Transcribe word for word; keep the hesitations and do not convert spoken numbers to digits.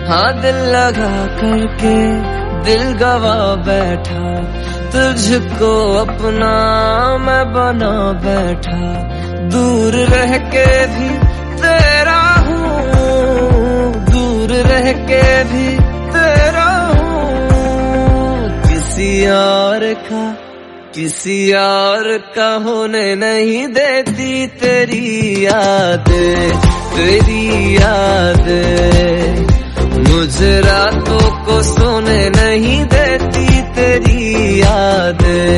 हाँ दिल लगा करके दिल गवा बैठा, तुझको अपना मैं बना बैठा। दूर रह के भी तेरा हूँ, दूर रह के भी तेरा हूँ। किसी और का किसी और का होने नहीं देती तेरी याद, तेरी याद। मुझे रातों को सोने नहीं देती तेरी याद।